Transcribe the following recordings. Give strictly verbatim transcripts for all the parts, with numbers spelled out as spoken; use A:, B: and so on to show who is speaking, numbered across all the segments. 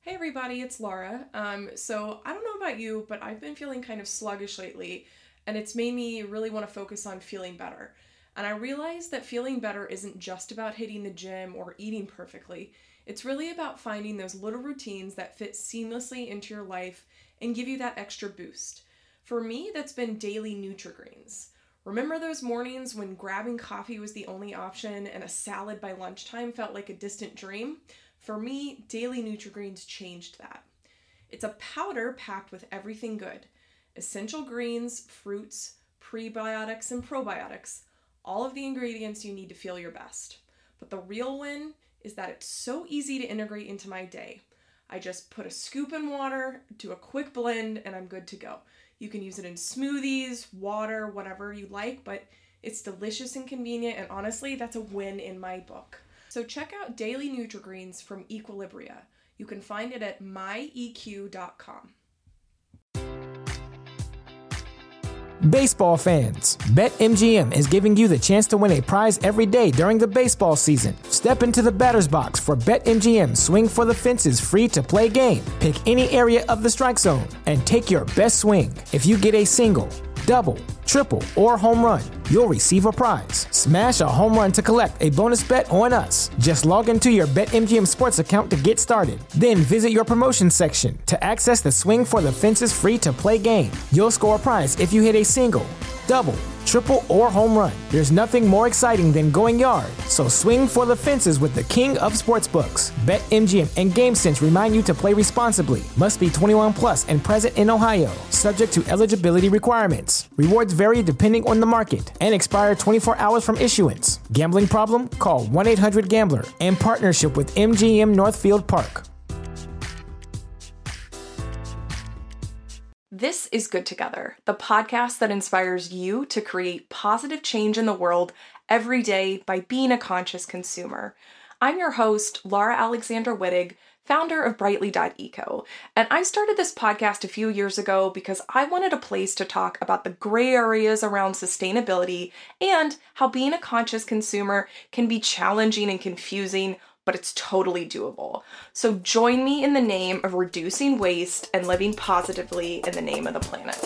A: Hey everybody, it's Laura. Um, so I don't know about you, but I've been feeling kind of sluggish lately, and it's made me really want to focus on feeling better. And I realized that feeling better isn't just about hitting the gym or eating perfectly. It's really about finding those little routines that fit seamlessly into your life and give you that extra boost. For me, that's been daily Nutri-Greens. Remember those mornings when grabbing coffee was the only option and a salad by lunchtime felt like a distant dream? For me, daily Nutri-Greens changed that. It's a powder packed with everything good. Essential greens, fruits, prebiotics, and probiotics. All of the ingredients you need to feel your best. But the real win is that it's so easy to integrate into my day. I just put a scoop in water, do a quick blend, and I'm good to go. You can use it in smoothies, water, whatever you like, but it's delicious and convenient, and honestly, that's a win in my book. So check out Daily Nutri-Greens from Equilibria. You can find it at my e q dot com.
B: Baseball fans, BetMGM is giving you the chance to win a prize every day during the baseball season. Step into the batter's box for BetMGM Swing for the Fences free-to-play game. Pick any area of the strike zone and take your best swing. If you get a single, double, triple, or home run, you'll receive a prize. Smash a home run to collect a bonus bet on us. Just log into your BetMGM Sports account to get started. Then visit your promotion section to access the Swing for the Fences free-to-play game. You'll score a prize if you hit a single, double, triple, or home run. There's nothing more exciting than going yard, so swing for the fences with the king of sportsbooks. BetMGM and GameSense remind you to play responsibly. Must be twenty-one plus and present in Ohio, subject to eligibility requirements. Rewards vary depending on the market and expire twenty-four hours from issuance. Gambling problem? Call one eight hundred gambler in partnership with M G M Northfield Park.
A: This is Good Together, the podcast that inspires you to create positive change in the world every day by being a conscious consumer. I'm your host, Laura Alexandra Wittig, founder of Brightly dot eco, and I started this podcast a few years ago because I wanted a place to talk about the gray areas around sustainability and how being a conscious consumer can be challenging and confusing, but it's totally doable. So join me in the name of reducing waste and living positively in the name of the planet.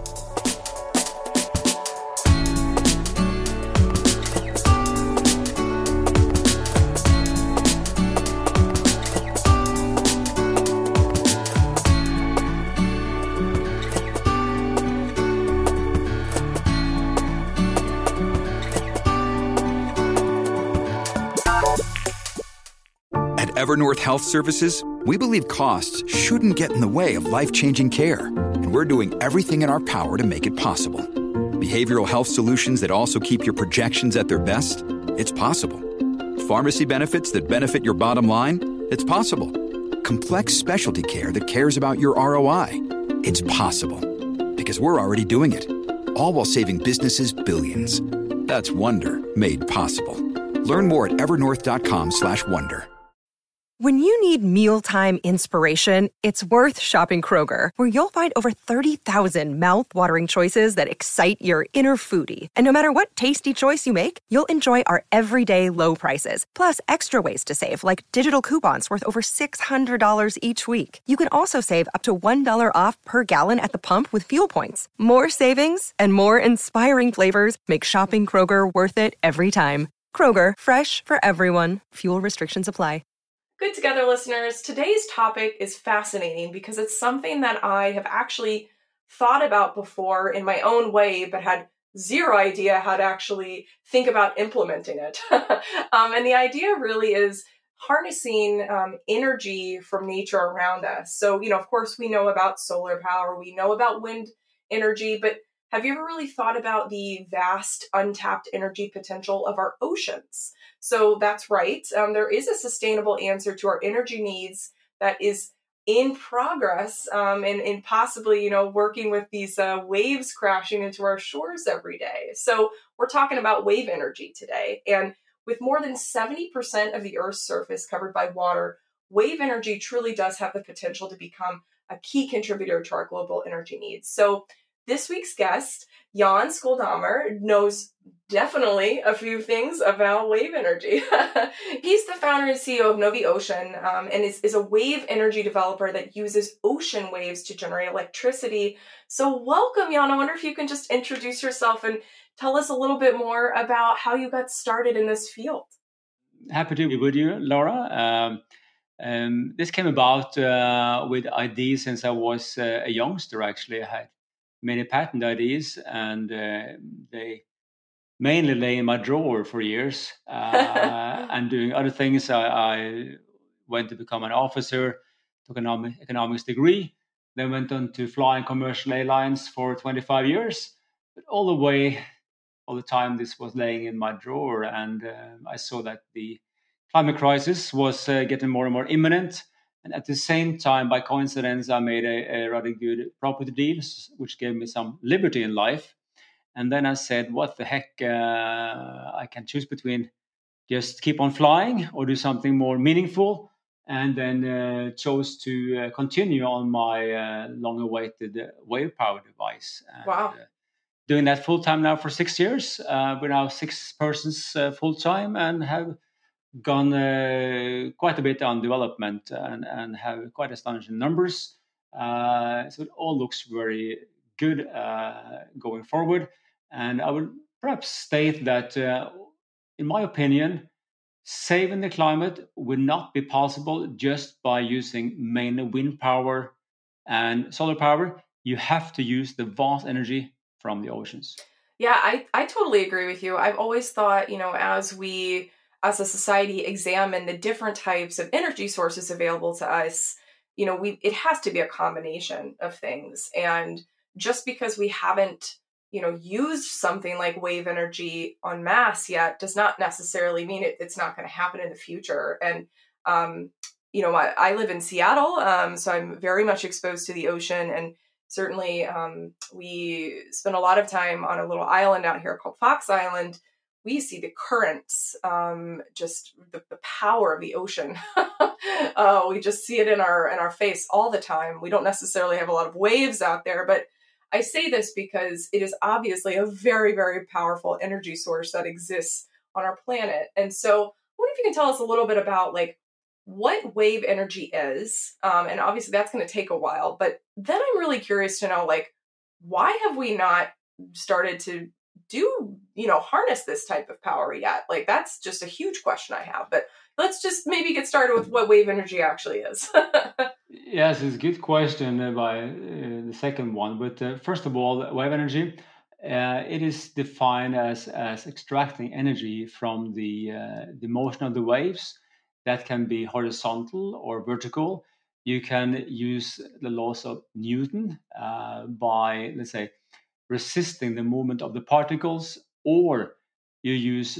C: Evernorth Health Services, we believe costs shouldn't get in the way of life-changing care, and we're doing everything in our power to make it possible. Behavioral health solutions that also keep your projections at their best? It's possible. Pharmacy benefits that benefit your bottom line? It's possible. Complex specialty care that cares about your R O I? It's possible. Because we're already doing it. All while saving businesses billions. That's Wonder made possible. Learn more at evernorth.com slash wonder.
D: When you need mealtime inspiration, it's worth shopping Kroger, where you'll find over thirty thousand mouth-watering choices that excite your inner foodie. And no matter what tasty choice you make, you'll enjoy our everyday low prices, plus extra ways to save, like digital coupons worth over six hundred dollars each week. You can also save up to one dollar off per gallon at the pump with fuel points. More savings and more inspiring flavors make shopping Kroger worth it every time. Kroger, fresh for everyone. Fuel restrictions apply.
A: Good Together listeners, today's topic is fascinating because it's something that I have actually thought about before in my own way, but had zero idea how to actually think about implementing it. um, and the idea really is harnessing um, energy from nature around us. So, you know, of course, we know about solar power, we know about wind energy, but have you ever really thought about the vast untapped energy potential of our oceans? So that's right. Um, there is a sustainable answer to our energy needs that is in progress um, and, and possibly, you know, working with these uh, waves crashing into our shores every day. So we're talking about wave energy today. And with more than seventy percent of the Earth's surface covered by water, wave energy truly does have the potential to become a key contributor to our global energy needs. So this week's guest, Jan Skoldammer, knows definitely a few things about wave energy. He's the founder and C E O of Novi Ocean, um, and is, is a wave energy developer that uses ocean waves to generate electricity. So welcome, Jan. I wonder if you can just introduce yourself and tell us a little bit more about how you got started in this field.
E: Happy to be with you, Laura. Um, um, this came about uh, with ideas since I was uh, a youngster, actually. I had many patent ideas, and uh, they mainly lay in my drawer for years. Uh, and doing other things, I, I went to become an officer, took an economic, economics degree, then went on to fly in commercial airlines for twenty-five years. But all the way, all the time, this was laying in my drawer, and uh, I saw that the climate crisis was uh, getting more and more imminent. And at the same time, by coincidence, I made a, a rather good property deal, which gave me some liberty in life. And then I said, what the heck, uh, I can choose between just keep on flying or do something more meaningful. And then uh, chose to uh, continue on my uh, long-awaited uh, wave power device. And,
A: wow.
E: Uh, doing that full-time now for six years. Uh, we're now six persons uh, full-time and have gone uh, quite a bit on development and, and have quite astonishing numbers. Uh, so it all looks very good uh, going forward. And I would perhaps state that, uh, in my opinion, saving the climate would not be possible just by using mainly wind power and solar power. You have to use the vast energy from the oceans.
A: Yeah, I, I totally agree with you. I've always thought, you know, as we, as a society, examine the different types of energy sources available to us, you know, we it has to be a combination of things. And just because we haven't, you know, used something like wave energy en masse yet does not necessarily mean it, it's not going to happen in the future. And, um, you know, I, I live in Seattle, um, so I'm very much exposed to the ocean. And certainly um, we spend a lot of time on a little island out here called Fox Island. We see the currents, um, just the, the power of the ocean. uh, we just see it in our in our face all the time. We don't necessarily have a lot of waves out there, but I say this because it is obviously a very, very powerful energy source that exists on our planet. And so I wonder if you can tell us a little bit about like what wave energy is. Um, and obviously that's going to take a while, but then I'm really curious to know, like, why have we not started to do, you know, harness this type of power yet? Like, that's just a huge question I have, but let's just maybe get started with what wave energy actually is.
E: Yes, it's a good question uh, by uh, the second one. But uh, first of all, wave energy, uh, it is defined as, as extracting energy from the, uh, the motion of the waves. That can be horizontal or vertical. You can use the laws of Newton uh, by, let's say, resisting the movement of the particles, or you use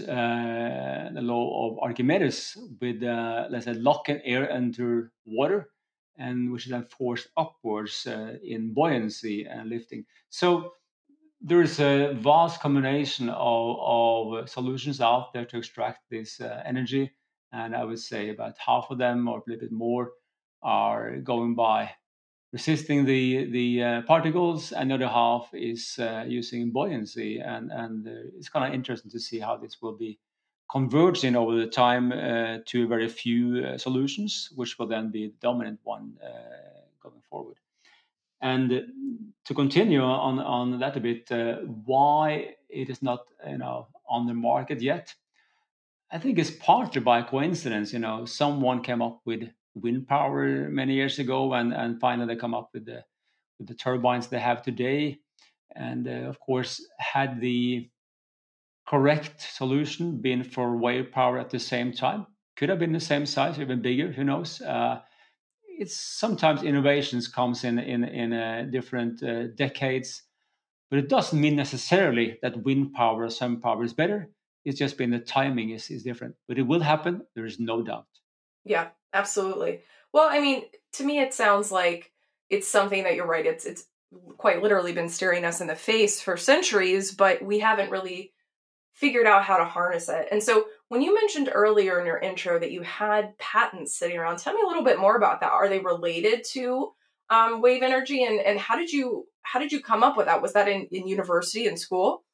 E: uh, the law of Archimedes with, uh, let's say, locking air under water, and which is then forced upwards uh, in buoyancy and lifting. So there is a vast combination of, of solutions out there to extract this uh, energy. And I would say about half of them, or a little bit more, are going by resisting the the uh, particles, and the other half is uh, using buoyancy. And and uh, it's kind of interesting to see how this will be converging over the time uh, to very few uh, solutions, which will then be the dominant one uh, going forward. And uh, to continue on on that a bit, uh, why it is not, you know, on the market yet? I think it's partly by coincidence. You know, someone came up with wind power many years ago, and, and finally they come up with the with the turbines they have today. And uh, of course, had the correct solution been for wave power at the same time, could have been the same size, even bigger. Who knows? Uh, it's sometimes innovations comes in in in uh, different uh, decades, but it doesn't mean necessarily that wind power or sun power is better. It's just been the timing is, is different, but it will happen. There is no doubt.
A: Yeah, absolutely. Well, I mean, to me, it sounds like it's something that you're right. It's, it's quite literally been staring us in the face for centuries, but we haven't really figured out how to harness it. And so when you mentioned earlier in your intro that you had patents sitting around, tell me a little bit more about that. Are they related to um, wave energy, and and how did you how did you come up with that? Was that in, in university and school?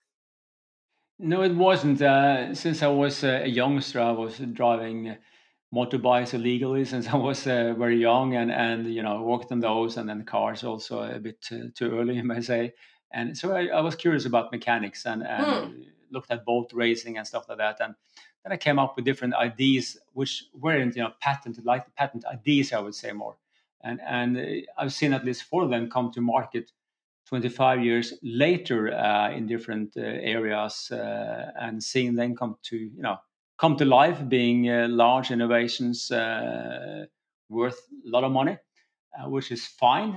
E: No, it wasn't. Uh, since I was uh, a youngster, I was driving motorbikes illegally since I was uh, very young, and and you know worked on those, and then cars also a bit too, too early, you may say. And so I, I was curious about mechanics and and
A: Hmm.
E: looked at boat racing and stuff like that. And then I came up with different ideas, which weren't you know patented, like the patent ideas, I would say more. And and uh, I've seen at least four of them come to market twenty-five years later uh, in different uh, areas, uh, and seeing them come to you know come to life, being uh, large innovations uh, worth a lot of money, uh, which is fine.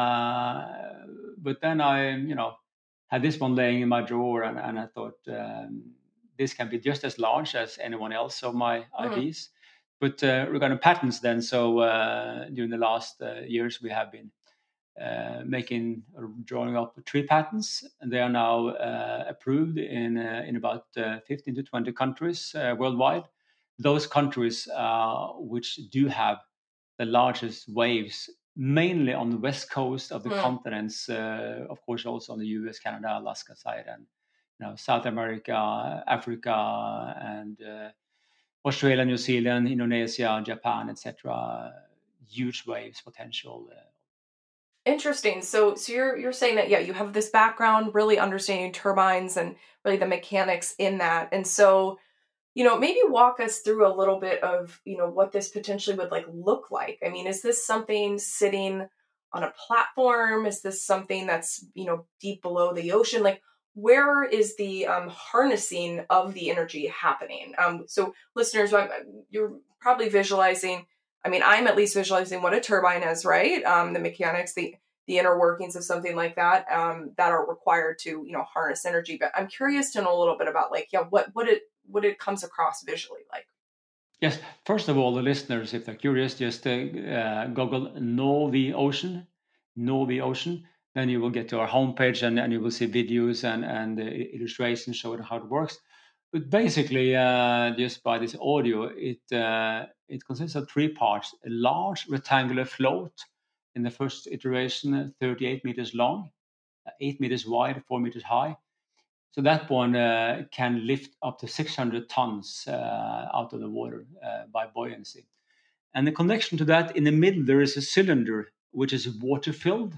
E: Uh, but then I you know had this one laying in my drawer, and, and I thought um, this can be just as large as anyone else of my
A: Hmm.
E: ideas. But uh, regarding patents, then so uh, during the last uh, years we have been uh, making or drawing up three patents, and they are now uh, approved in uh, in about uh, fifteen to twenty countries uh, worldwide. Those countries uh, which do have the largest waves, mainly on the west coast of the
A: Hmm.
E: continents, uh, of course, also on the U S, Canada, Alaska side, and you know South America, Africa, and uh, Australia, New Zealand, Indonesia, Japan, et cetera. Huge waves potential. Uh,
A: Interesting. So so you're you're saying that, yeah, you have this background really understanding turbines and really the mechanics in that. And so, you know, maybe walk us through a little bit of, you know, what this potentially would like look like. I mean, is this something sitting on a platform? Is this something that's, you know, deep below the ocean? Like, where is the um, harnessing of the energy happening? Um, so listeners, I'm- you're probably visualizing, I mean, I'm at least visualizing what a turbine is, right? Um, the mechanics, the the inner workings of something like that, um, that are required to, you know, harness energy. But I'm curious to know a little bit about, like, yeah, what what it what it comes across visually like.
E: Yes, first of all, the listeners, if they're curious, just uh, uh, Google Know the Ocean, Know the Ocean. Then you will get to our homepage, and, and you will see videos and, and uh, illustrations showing how it works. But basically, uh, just by this audio, it, uh, it consists of three parts. A large rectangular float in the first iteration, thirty-eight meters long, eight meters wide, four meters high. So that one uh, can lift up to six hundred tons uh, out of the water uh, by buoyancy. And the connection to that, in the middle, there is a cylinder which is water filled.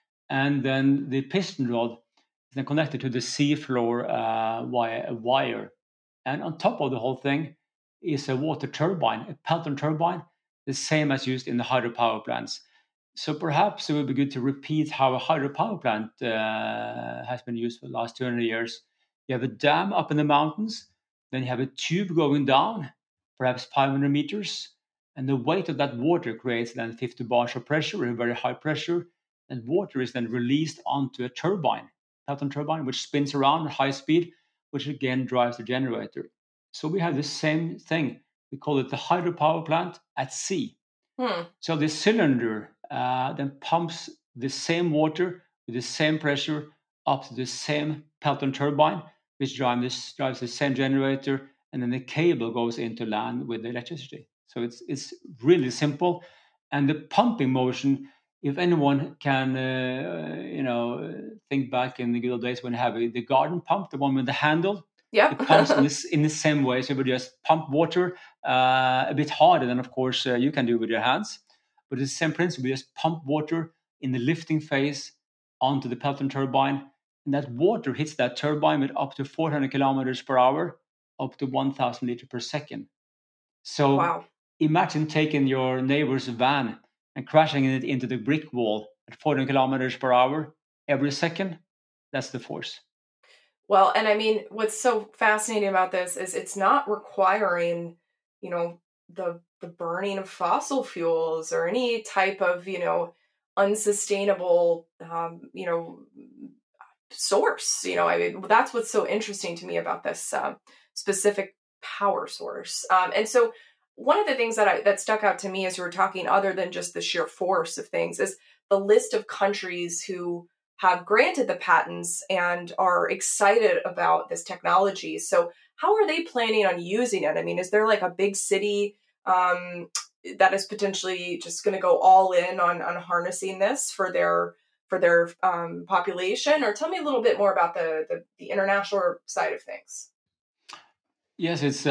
E: And then the piston rod is then connected to the seafloor uh, via a wire. And on top of the whole thing is a water turbine, a Pelton turbine, the same as used in the hydropower plants. So perhaps it would be good to repeat how a hydropower plant uh, has been used for the last two hundred years. You have a dam up in the mountains, then you have a tube going down, perhaps five hundred meters, and the weight of that water creates then fifty bars of pressure, a very high pressure, and water is then released onto a turbine, Pelton turbine, which spins around at high speed, which again drives the generator. So we have the same thing. We call it the hydropower plant at sea.
A: Hmm.
E: So the cylinder uh, then pumps the same water with the same pressure up to the same Pelton turbine, which drives, this, drives the same generator, and then the cable goes into land with the electricity. So it's it's really simple, and the pumping motion. If anyone can, uh, you know, think back in the good old days when you have a, the garden pump, the one with the handle,
A: Yep.
E: it pumps in this in the same way. So you would just pump water uh, a bit harder than, of course, uh, you can do with your hands. But it's the same principle. You just pump water in the lifting phase onto the Pelton turbine, and that water hits that turbine with up to four hundred kilometers per hour, up to one thousand liters per second. So
A: Wow.
E: imagine taking your neighbor's van and crashing it into the brick wall at four hundred kilometers per hour every second. That's the force.
A: Well, and I mean, what's so fascinating about this is it's not requiring, you know, the the burning of fossil fuels or any type of, you know, unsustainable, um, you know, source. You know, I mean, that's what's so interesting to me about this um, specific power source. Um, and so, one of the things that I, that stuck out to me as you were talking, other than just the sheer force of things, is the list of countries who have granted the patents and are excited about this technology. So how are they planning on using it? I mean, is there like a big city, um, that is potentially just going to go all in on on harnessing this for their for their um, population? Or tell me a little bit more about the the, the international side of things.
E: Yes, it's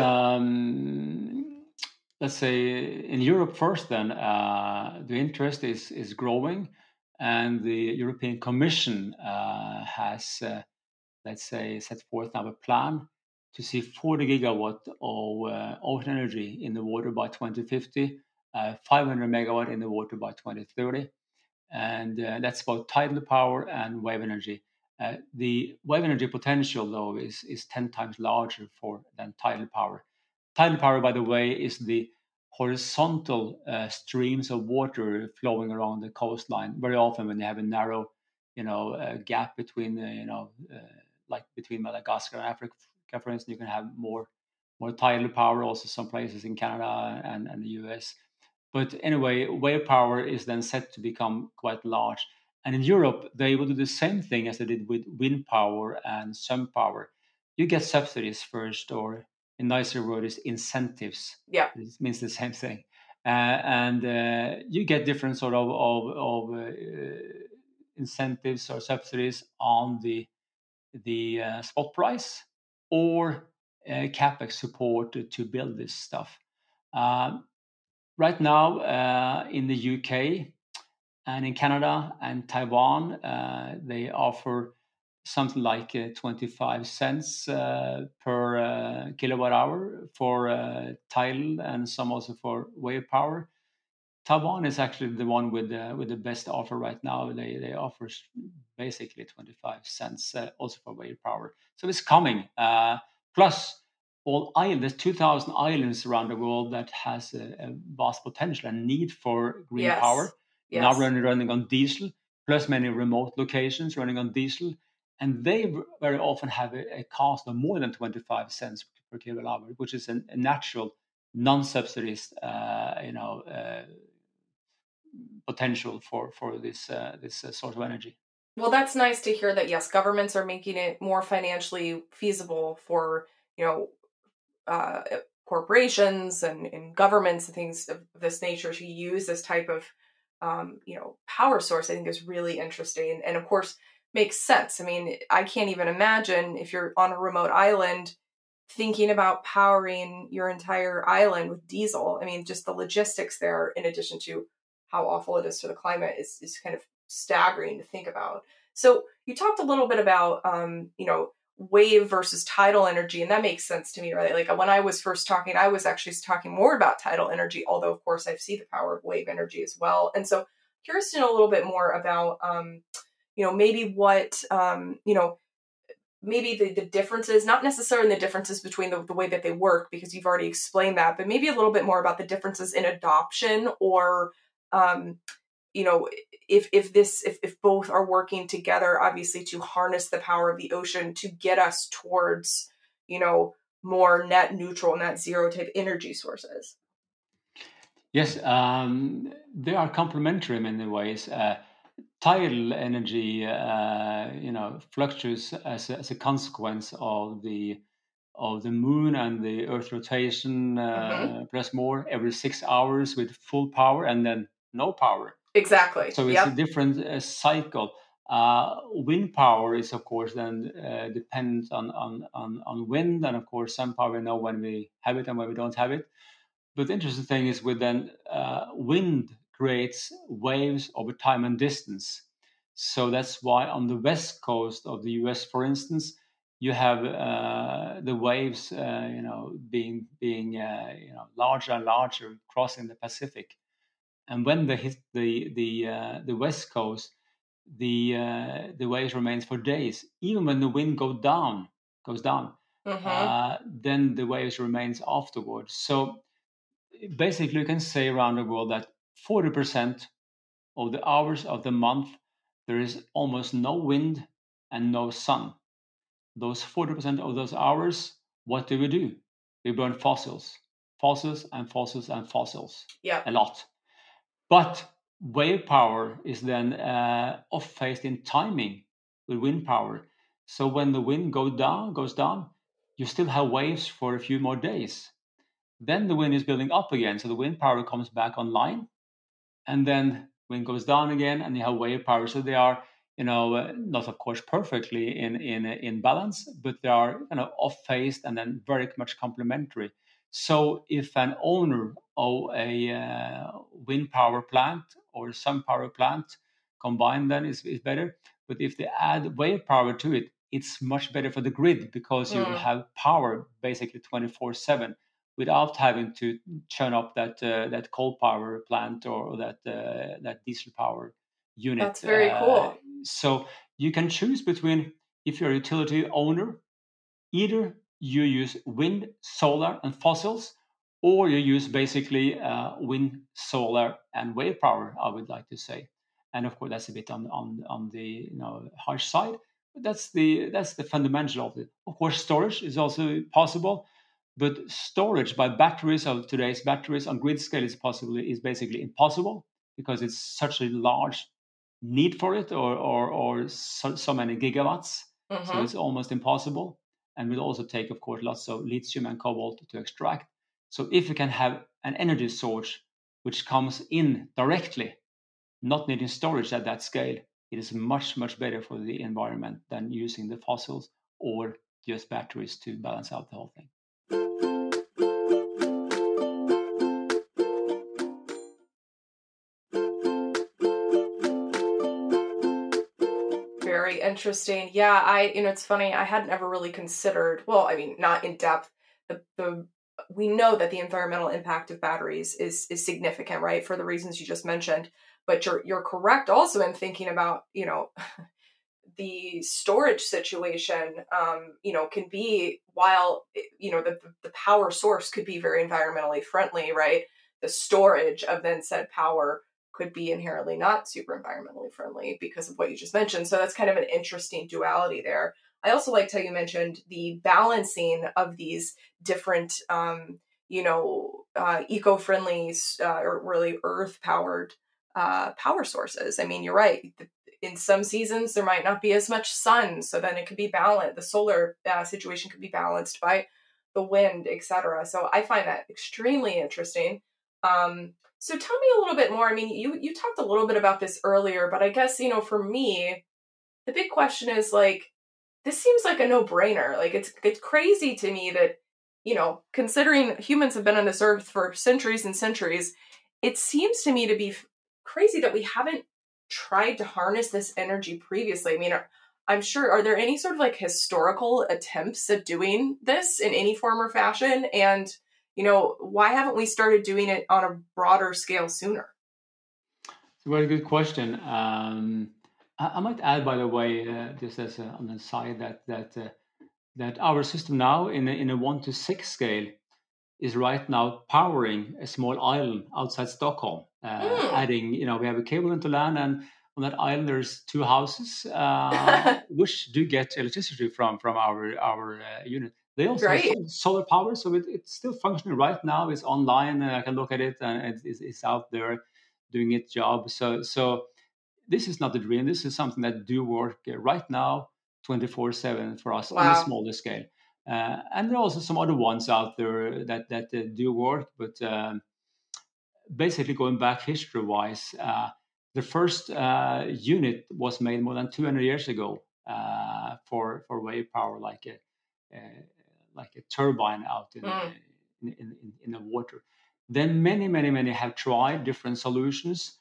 E: um, let's say in Europe first. Then uh, the interest is is growing, and the European Commission uh, has, uh, let's say, set forth now a plan to see forty gigawatt of uh, ocean energy in the water by twenty fifty, uh, five hundred megawatt in the water by twenty thirty, and uh, that's both tidal power and wave energy. Uh, the wave energy potential, though, is, is ten times larger for than tidal power. Tidal power, by the way, is the horizontal uh, streams of water flowing along the coastline. Very often, when you have a narrow, you know, uh, gap between, uh, you know, uh, like between Madagascar and Africa, for instance, you can have more more tidal power. Also, some places in Canada and, and the U S. But anyway, wave power is then set to become quite large. And in Europe, they will do the same thing as they did with wind power and sun power. You get subsidies first, or in nicer word is incentives.
A: Yeah.
E: It means the same thing. Uh, and uh, you get different sort of, of, of uh, incentives or subsidies on the, the uh, spot price, or uh, capex support to, to build this stuff. Um, right now, uh, in the U K, and in Canada and Taiwan, uh, they offer something like uh, twenty-five cents uh, per uh, kilowatt hour for uh, tidal, and some also for wave power. Taiwan is actually the one with the, with the best offer right now. They they offer basically twenty-five cents uh, also for wave power. So it's coming. Uh, plus, all islands, there's two thousand islands around the world that has a, a vast potential and need for green
A: Yes.
E: power.
A: Yes.
E: Now running running on diesel, plus many remote locations running on diesel, and they very often have a, a cost of more than twenty-five cents per kilowatt hour, which is a, a natural, non-subsidized, uh, you know, uh, potential for for this uh, this uh, source of energy.
A: Well, that's nice to hear that, yes, governments are making it more financially feasible for, you know, uh, corporations and, and governments and things of this nature to use this type of, um, you know, power source. I think is really interesting. And of course, makes sense. I mean, I can't even imagine if you're on a remote island thinking about powering your entire island with diesel. I mean, just the logistics there, in addition to how awful it is to the climate, is, is kind of staggering to think about. So you talked a little bit about, um, you know, wave versus tidal energy, and that makes sense to me, right? Like when I was first talking, I was actually talking more about tidal energy, although of course I see the power of wave energy as well. And so curious to know a little bit more about, um, you know, maybe what, um, you know, maybe the, the differences, not necessarily the differences between the, the way that they work, because you've already explained that, but maybe a little bit more about the differences in adoption, or, um, you know, if if this if, if both are working together, obviously, to harness the power of the ocean to get us towards, you know, more net neutral, net zero type energy sources.
E: Yes, um, they are complementary in many ways. Uh, tidal energy, uh, you know, fluctuates as a, as a consequence of the of the moon and the Earth rotation, uh,
A: Mm-hmm.
E: plus more every six hours with full power, and then no power.
A: Exactly.
E: So it's
A: Yep.
E: a different uh, cycle. Uh, wind power is, of course, then uh, dependent on, on, on, on wind, and of course, sun power, we know when we have it and when we don't have it. But the interesting thing is with then uh, wind creates waves over time and distance. So that's why on the west coast of the U S, for instance, you have uh, the waves, uh, you know, being being uh, you know larger and larger, crossing the Pacific. And when they hit the the uh, the west coast, the uh, the waves remains for days. Even when the wind goes down, goes down,
A: Mm-hmm.
E: uh, then the waves remains afterwards. So basically, you can say around the world that forty percent of the hours of the month there is almost no wind and no sun. Those forty percent of those hours, what do we do? We burn fossils, fossils and fossils and fossils.
A: Yeah.
E: A lot. But wave power is then uh, off-phased in timing with wind power. So when the wind goes down, goes down, you still have waves for a few more days. Then the wind is building up again. So the wind power comes back online, and then wind goes down again, and you have wave power. So they are, you know, uh, not of course perfectly in in in balance, but they are, you know, off phased and then very much complementary. So if an owner of a uh, wind power plant or sun power plant combined, then is is better. But if they add wave power to it, it's much better for the grid, because you
A: Mm.
E: have power basically twenty-four seven without having to churn up that uh, that coal power plant, or, or that uh, that diesel power unit.
A: That's very
E: Uh,
A: cool.
E: so you can choose between, if you're a utility owner, either you use wind, solar, and fossils, or you use basically uh, wind, solar, and wave power, I would like to say. And of course, that's a bit on on on the, you know, harsh side. But that's the that's the fundamental of it. Of course, storage is also possible, but storage by batteries of today's batteries on grid scale is possibly is basically impossible, because it's such a large need for it, or or, or so, so many gigawatts. So
A: Mm-hmm.
E: it's almost impossible, and will also take, of course, lots of lithium and cobalt to extract. So if you can have an energy source which comes in directly, not needing storage at that scale, it is much, much better for the environment than using the fossils or just batteries to balance out the whole thing.
A: Very interesting. Yeah, I, you know, it's funny. I hadn't ever really considered, well, I mean, not in depth. The, the we know that the environmental impact of batteries is is significant, right? For the reasons you just mentioned. But you're you're correct also in thinking about, you know, the storage situation, um, you know, can be, while, you know, the, the power source could be very environmentally friendly, right? The storage of then said power could be inherently not super environmentally friendly because of what you just mentioned. So that's kind of an interesting duality there. I also liked how you mentioned the balancing of these different, um, you know, uh, eco-friendly uh, or really earth-powered uh, power sources. I mean, you're right. In some seasons there might not be as much sun, so then it could be balanced, the solar uh, situation could be balanced by the wind, etc. So I find that extremely interesting. um, so tell me a little bit more. I mean, you you talked a little bit about this earlier, but I guess, you know, for me the big question is, like, this seems like a no-brainer. Like, it's it's crazy to me that, you know, considering humans have been on this earth for centuries and centuries, it seems to me to be f- crazy that we haven't tried to harness this energy previously. I mean, are, I'm sure, are there any sort of like historical attempts at doing this in any form or fashion? And, you know, why haven't we started doing it on a broader scale sooner?
E: It's a very good question. Um, I, I might add, by the way, uh, just as a, on the side, that that uh, that our system now in a, in a one to six scale is right now powering a small island outside Stockholm. Uh,
A: Mm.
E: adding, you know, we have a cable into land, and on that island there's two houses uh, which do get electricity from from our our uh, unit. They also have
A: Great.
E: sol- solar power, so it, it's still functioning right now. It's online, and I can look at it, and it, it's, it's out there doing its job. So so this is not a dream. This is something that do work uh, right now, twenty-four seven for us on a
A: Wow.
E: smaller scale. Uh, and there are also some other ones out there that that uh, do work, but um, basically going back history-wise, uh, the first uh, unit was made more than two hundred years ago uh, for for wave power, like a uh, like a turbine out in,
A: Mm.
E: in, in in the water. Then many many many have tried different solutions.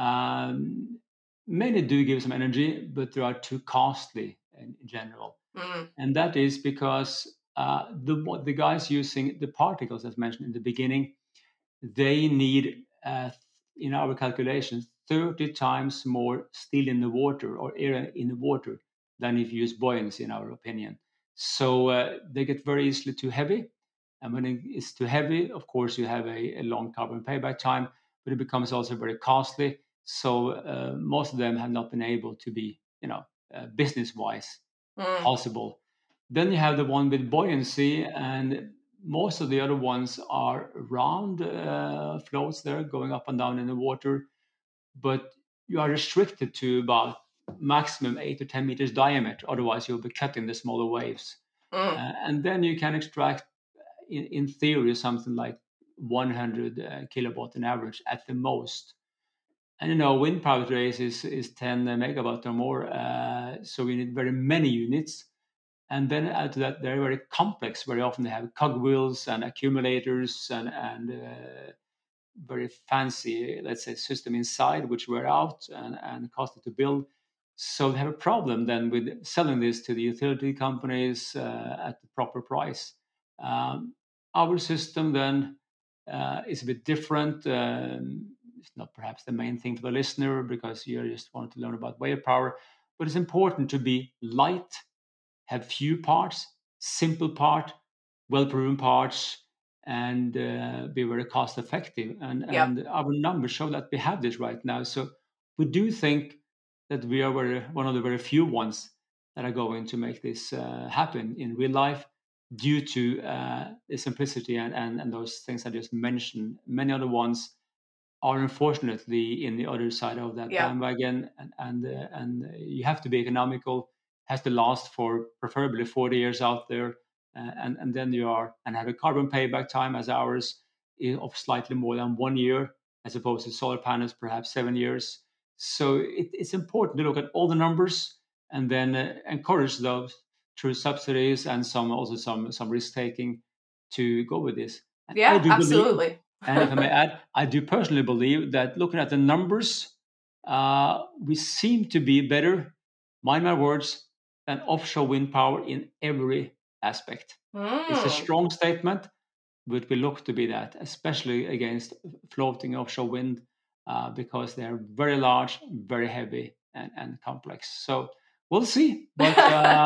E: Um, many do give some energy, but they are too costly in, in general,
A: Mm.
E: and that is because uh, the the guys using the particles, as mentioned in the beginning, they need, uh, in our calculations, thirty times more steel in the water or air in the water than if you use buoyancy, in our opinion. So uh, they get very easily too heavy. And when it's too heavy, of course, you have a, a long carbon payback time, but it becomes also very costly. So uh, most of them have not been able to be, you know, uh, business-wise
A: Mm.
E: possible. Then you have the one with buoyancy, and most of the other ones are round uh, floats there going up and down in the water, but you are restricted to about maximum eight to ten meters diameter. Otherwise, you'll be cutting the smaller waves.
A: Mm.
E: Uh, and then you can extract, in, in theory, something like one hundred uh, kilowatt on average at the most. And you know, wind power today is is ten megawatt or more, uh, so we need very many units. And then add to that, they're very complex. Very often they have cogwheels and accumulators and and uh, very fancy, let's say, system inside, which wear out and, and costly to build. So they have a problem then with selling this to the utility companies uh, at the proper price. Um, our system then uh, is a bit different. Um, it's not perhaps the main thing for the listener because you just want to learn about wave power, but it's important to be light, have few parts, simple part, well-proven parts, and uh, be very cost effective. And,
A: Yep.
E: and our numbers show that we have this right now. So we do think that we are very, one of the very few ones that are going to make this uh, happen in real life due to uh, the simplicity and, and, and those things I just mentioned. Many other ones are unfortunately in the other side of that
A: Yeah.
E: bandwagon, and and, uh, and you have to be economical, has to last for preferably forty years out there, uh, and, and then you are, and have a carbon payback time as ours of slightly more than one year, as opposed to solar panels, perhaps seven years. So it, it's important to look at all the numbers and then uh, encourage those through subsidies and some also some some risk taking to go with this. And
A: Yeah,
E: I do
A: absolutely.
E: Believe, and if I may add, I do personally believe that looking at the numbers, uh, we seem to be better, mind my words, than offshore wind power in every aspect.
A: Mm.
E: It's a strong statement, but we look to be that, especially against floating offshore wind, uh, because they're very large, very heavy, and, and complex. So we'll see, but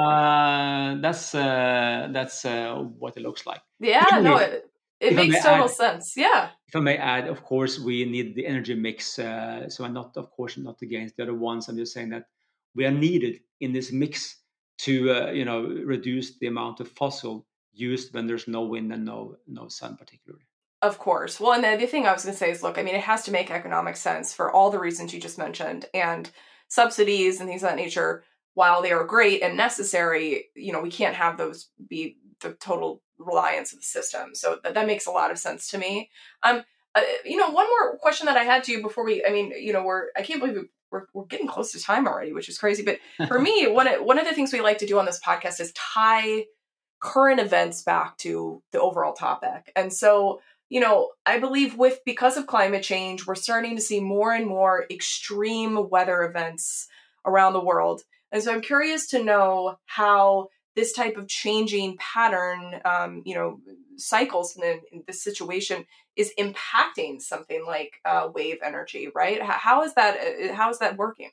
E: uh, that's uh, that's uh, what it looks like.
A: Yeah,
E: Anyway,
A: no, it, it
E: if I
A: makes
E: may
A: total
E: add-
A: sense. Yeah.
E: If I may add, of course, we need the energy mix. Uh, so I'm not, of course, not against the other ones. I'm just saying that we are needed in this mix to, uh, you know, reduce the amount of fossil used when there's no wind and no no sun, particularly.
A: Of course. Well, and the other thing I was going to say is, look, I mean, it has to make economic sense for all the reasons you just mentioned, and subsidies and things of that nature, while they are great and necessary, you know, we can't have those be the total reliance of the system. So that, that makes a lot of sense to me. Um, uh, you know, one more question that I had to you before we, I mean, you know, we're, I can't believe we, we're, we're getting close to time already, which is crazy. But for me, one of, one of the things we like to do on this podcast is tie current events back to the overall topic. And so, you know, I believe with, because of climate change, we're starting to see more and more extreme weather events around the world. And so I'm curious to know how this type of changing pattern, um, you know, cycles in, in this situation is impacting something like uh, wave energy, right? How, how is that? How is that working?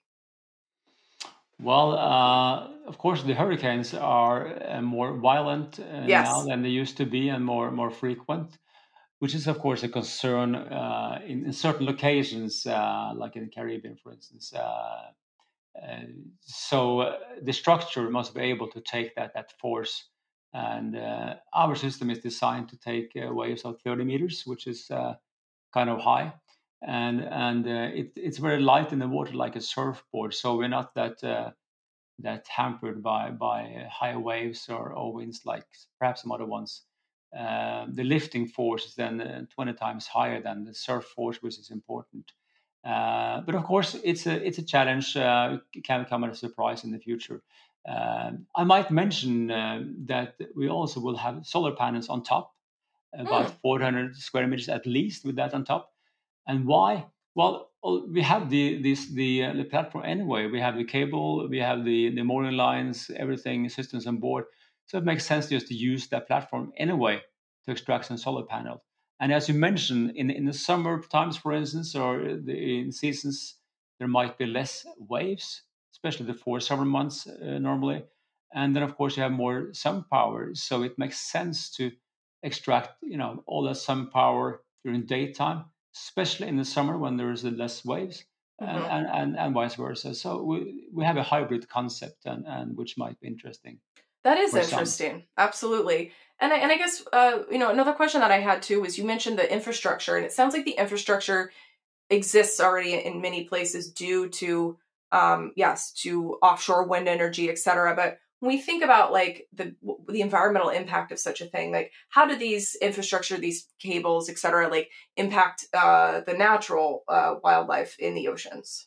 E: Well, uh, of course, the hurricanes are uh, more violent uh,
A: Yes.
E: now than they used to be, and more more frequent, which is, of course, a concern uh, in, in certain locations, uh, like in the Caribbean, for instance. Uh, uh, so uh, the structure must be able to take that that force, and uh, our system is designed to take uh, waves of thirty meters, which is uh, kind of high, and and uh, it, it's very light in the water, like a surfboard. So we're not that uh, that hampered by by high waves or, or winds like perhaps some other ones. Uh, the lifting force is then uh, twenty times higher than the surf force, which is important. Uh, but of course, it's a it's a challenge. Uh, it can come as a surprise in the future. Uh, I might mention uh, that we also will have solar panels on top, about
A: Mm.
E: four hundred square meters at least, with that on top. And why? Well, we have the this the uh, the platform anyway. We have the cable, we have the the mooring lines, everything, systems on board. So it makes sense just to use that platform anyway to extract some solar panel. And as you mentioned, in in the summer times, for instance, or the, in seasons, there might be less waves, especially the four summer months uh, normally. And then, of course, you have more sun power. So it makes sense to extract, you know, all that sun power during daytime, especially in the summer when there is less waves,
A: Mm-hmm.
E: and, and, and, and vice versa. So we, we have a hybrid concept, and, and which might be interesting.
A: That is
E: For some.
A: interesting. Absolutely. And I, and I guess, uh, you know, another question that I had too was, you mentioned the infrastructure, and it sounds like the infrastructure exists already in many places due to, um, yes, to offshore wind energy, et cetera. But when we think about like the the environmental impact of such a thing, like how do these infrastructure, these cables, et cetera, like impact uh, the natural uh, wildlife in the oceans?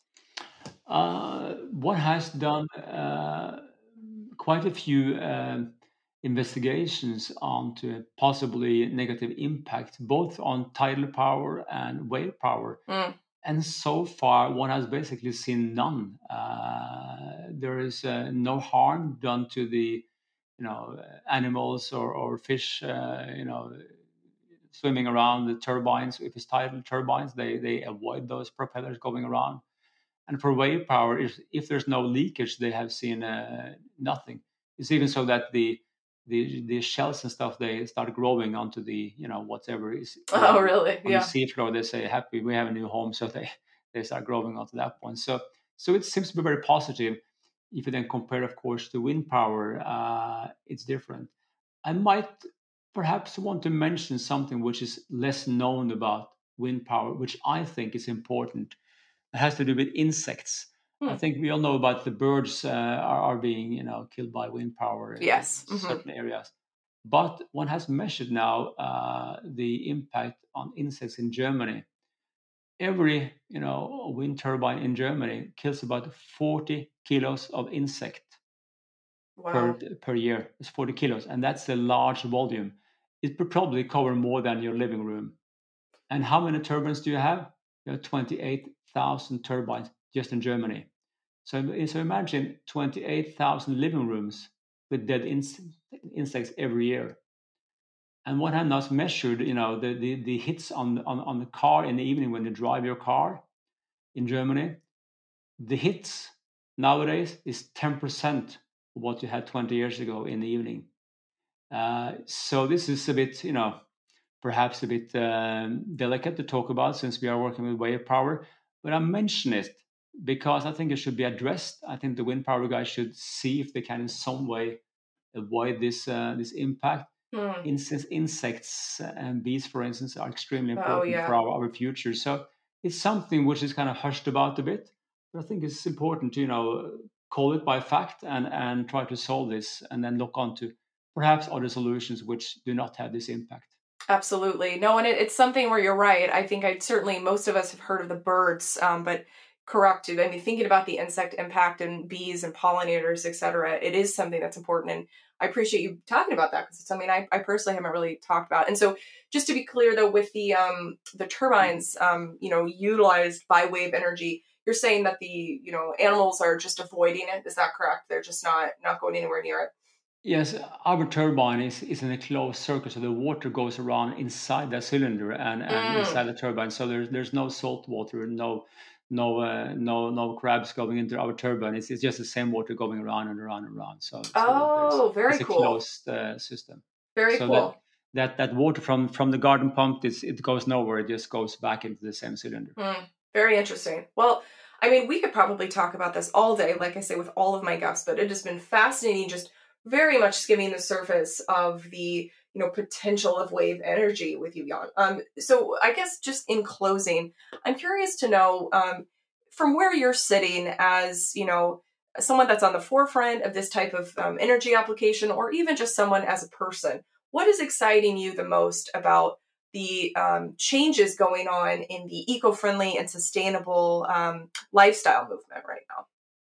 E: Uh, one has done uh, quite a few um, investigations onto possibly negative impact, both on tidal power and wave power.
A: Mm.
E: And so far, one has basically seen none. Uh, there is uh, no harm done to the, you know, animals or, or fish, uh, you know, swimming around the turbines. If it's tidal turbines, they, they avoid those propellers going around. And for wave power, if, if there's no leakage, they have seen uh, nothing. It's even so that the the the shells and stuff, they start growing onto the, you know, whatever is
A: Oh, really?
E: on
A: Yeah.
E: the seafloor. They say, happy, we have a new home. So they, they start growing onto that point. So so it seems to be very positive. If you then compare, of course, to wind power, uh, it's different. I might perhaps want to mention something which is less known about wind power, which I think is important. It has to do with insects.
A: Hmm.
E: I think we all know about the birds uh, are, are being, you know, killed by wind power in
A: Yes. Mhm.
E: certain areas. But one has measured now uh, the impact on insects in Germany. Every, you know, wind turbine in Germany kills about forty kilos of insect per
A: Wow.
E: per year. It's forty kilos, and that's a large volume. It would probably cover more than your living room. And how many turbines do you have? You have twenty-eight thousand turbines just in Germany. So, so imagine twenty-eight thousand living rooms with dead in- insects every year. And what had not measured, you know, the, the, the hits on, on, on the car in the evening when you drive your car in Germany, the hits nowadays is ten percent of what you had twenty years ago in the evening. Uh, so this is a bit, you know, perhaps a bit um, delicate to talk about since we are working with wave power, but I mention it because I think it should be addressed. I think the wind power guys should see if they can in some way avoid this uh, this impact.
A: Hmm.
E: Insects, insects and bees, for instance, are extremely
A: Oh,
E: important
A: yeah.
E: for our, our future. So it's something which is kind of hushed about a bit, but I think it's important to, you know, call it by fact and, and try to solve this and then look on to perhaps other solutions which do not have this impact.
A: Absolutely. No, and it, it's something where you're right. I think I certainly, most of us have heard of the birds, um, but correct. I mean, thinking about the insect impact and bees and pollinators, et cetera, it is something that's important. And I appreciate you talking about that because it's something I, I personally haven't really talked about. And so just to be clear though, with the, um, the turbines, um, you know, utilized by wave energy, you're saying that the, you know, animals are just avoiding it. Is that correct? They're just not, not going anywhere near it.
E: Yes, our turbine is, is in a closed circuit, so the water goes around inside the cylinder and, and
A: Mm.
E: inside the turbine. So there's there's no salt water, no no uh, no no crabs going into our turbine. It's, it's just the same water going around and around and around. So, so
A: Oh, very
E: it's a
A: cool.
E: closed uh, system.
A: Very
E: so
A: cool.
E: That, that that water from from the garden pump, it's, it goes nowhere. It just goes back into the same cylinder.
A: Mm, very interesting. Well, I mean, we could probably talk about this all day, like I say, with all of my guests, but it has been fascinating just very much skimming the surface of the, you know, potential of wave energy with you, Jan. Um, so I guess just in closing, I'm curious to know um, from where you're sitting as, you know, someone that's on the forefront of this type of um, energy application, or even just someone as a person, what is exciting you the most about the um, changes going on in the eco-friendly and sustainable um, lifestyle movement right now?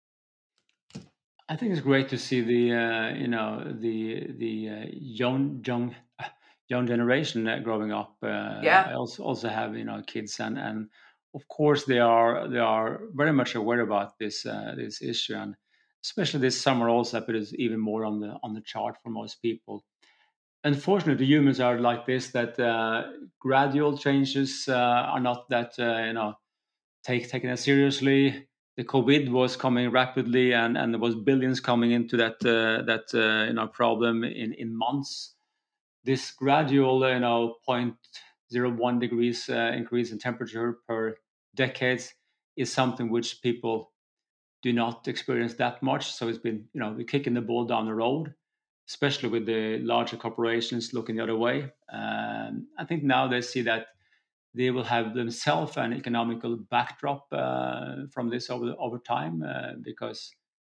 E: I think it's great to see the uh, you know the the uh, young young young generation uh, growing up. Uh,
A: Yeah.
E: I also also have, you know, kids, and and of course they are they are very much aware about this uh, this issue, and especially this summer also I put it even more on the on the chart for most people. Unfortunately, humans are like this, that uh, gradual changes uh, are not that uh, you know take taken as seriously. The COVID was coming rapidly, and, and there was billions coming into that uh, that uh, you know problem in, in months. This gradual, you know, zero point zero one degrees uh, increase in temperature per decades is something which people do not experience that much. So it's been, you know, we're kicking the ball down the road, especially with the larger corporations looking the other way. Um, I think now they see that they will have themselves an economical backdrop uh, from this over over time uh, because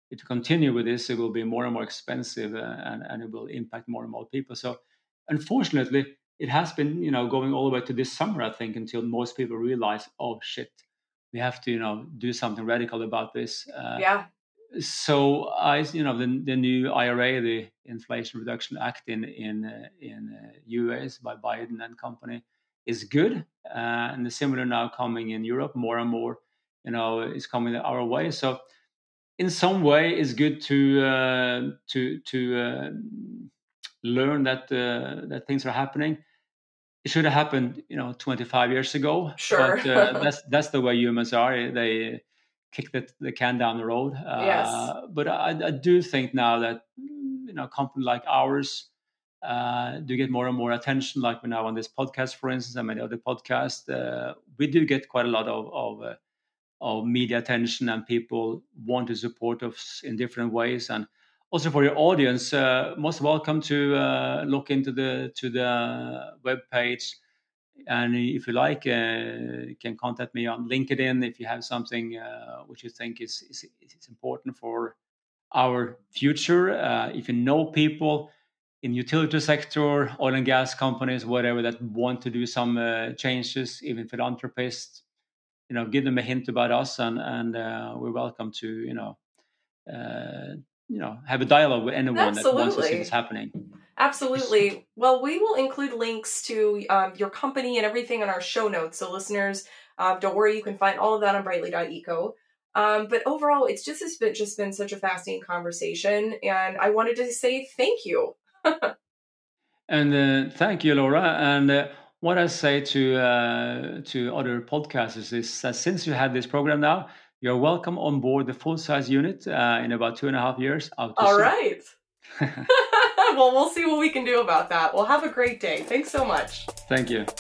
E: if you continue with this, it will be more and more expensive, uh, and, and it will impact more and more people. So unfortunately, it has been, you know, going all the way to this summer, I think, until most people realize, oh shit, we have to, you know, do something radical about this. Uh,
A: yeah.
E: So I, you know, the the new I R A, the Inflation Reduction Act in in uh, in uh, U S by Biden and company, is good, uh, and the similar now coming in Europe, more and more, you know, is coming our way. So in some way, it's good to uh, to to uh, learn that uh, that things are happening. It should have happened, you know, twenty-five years ago.
A: Sure.
E: But uh, that's that's the way humans are. They kick the, the can down the road. Uh,
A: yes.
E: But I, I do think now that, you know, a company like ours uh, do get more and more attention, like we're now on this podcast, for instance, and many other podcasts. Uh, we do get quite a lot of of, uh, of media attention, and people want to support us in different ways. And also for your audience, uh, most welcome to uh, look into the to the webpage. And if you like, uh, you can contact me on LinkedIn if you have something uh, which you think is, is, is important for our future. Uh, if you know people in utility sector, oil and gas companies, whatever, that want to do some uh, changes, even philanthropists, you know, give them a hint about us, and and uh, we're welcome to, you know, uh, you know, have a dialogue with anyone
A: Absolutely.
E: that wants to see this happening.
A: Absolutely. Well, we will include links to um, your company and everything in our show notes. So listeners, um, don't worry, you can find all of that on brightly dot eco. Um, but overall, it's just, it's been, just been such a fascinating conversation. And I wanted to say thank you.
E: And uh, thank you, Laura. And uh, what I say to uh, to other podcasters is that since you had this program now, you're welcome on board the full-size unit uh, in about two and a half years. Out to
A: all
E: sea.
A: right. Well, we'll see what we can do about that. Well, have a great day. Thanks so much.
E: Thank you.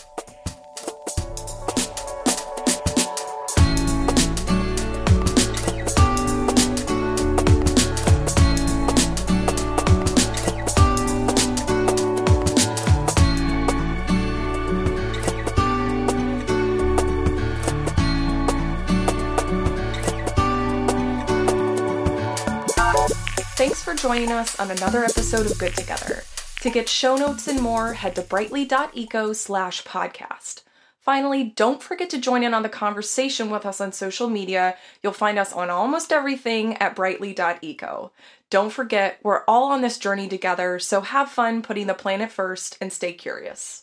A: Thanks for joining us on another episode of Good Together. To get show notes and more, head to brightly dot eco slash podcast. Finally, don't forget to join in on the conversation with us on social media. You'll find us on almost everything at brightly dot eco. Don't forget, we're all on this journey together, so have fun putting the planet first and stay curious.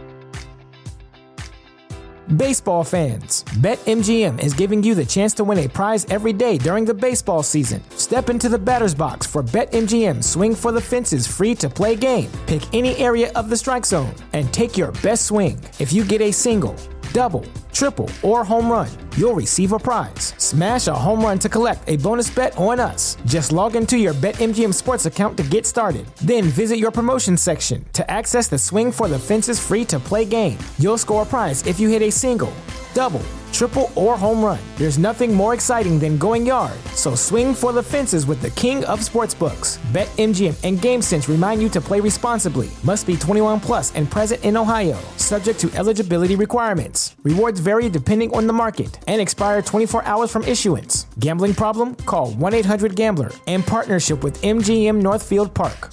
B: Baseball fans, BetMGM is giving you the chance to win a prize every day during the baseball season. Step into the batter's box for BetMGM Swing for the Fences free-to-play game. Pick any area of the strike zone and take your best swing. If you get a single, double, triple, or home run, you'll receive a prize. Smash a home run to collect a bonus bet on us. Just log into your BetMGM Sports account to get started. Then visit your promotions section to access the Swing for the Fences free-to-play game. You'll score a prize if you hit a single, double, triple, or home run. There's nothing more exciting than going yard, so swing for the fences with the king of sportsbooks. BetMGM and GameSense remind you to play responsibly. Must be twenty-one plus and present in Ohio. Subject to eligibility requirements. Rewards vary depending on the market and expire twenty-four hours from issuance. Gambling problem? Call one eight hundred gambler. In partnership with M G M Northfield Park.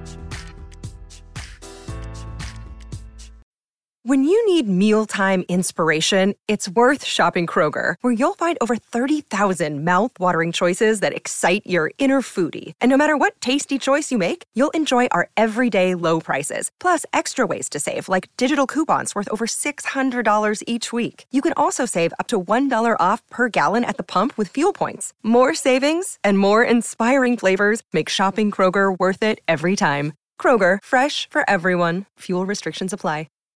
D: When you need mealtime inspiration, it's worth shopping Kroger, where you'll find over thirty thousand mouth-watering choices that excite your inner foodie. And no matter what tasty choice you make, you'll enjoy our everyday low prices, plus extra ways to save, like digital coupons worth over six hundred dollars each week. You can also save up to one dollar off per gallon at the pump with fuel points. More savings and more inspiring flavors make shopping Kroger worth it every time. Kroger, fresh for everyone. Fuel restrictions apply.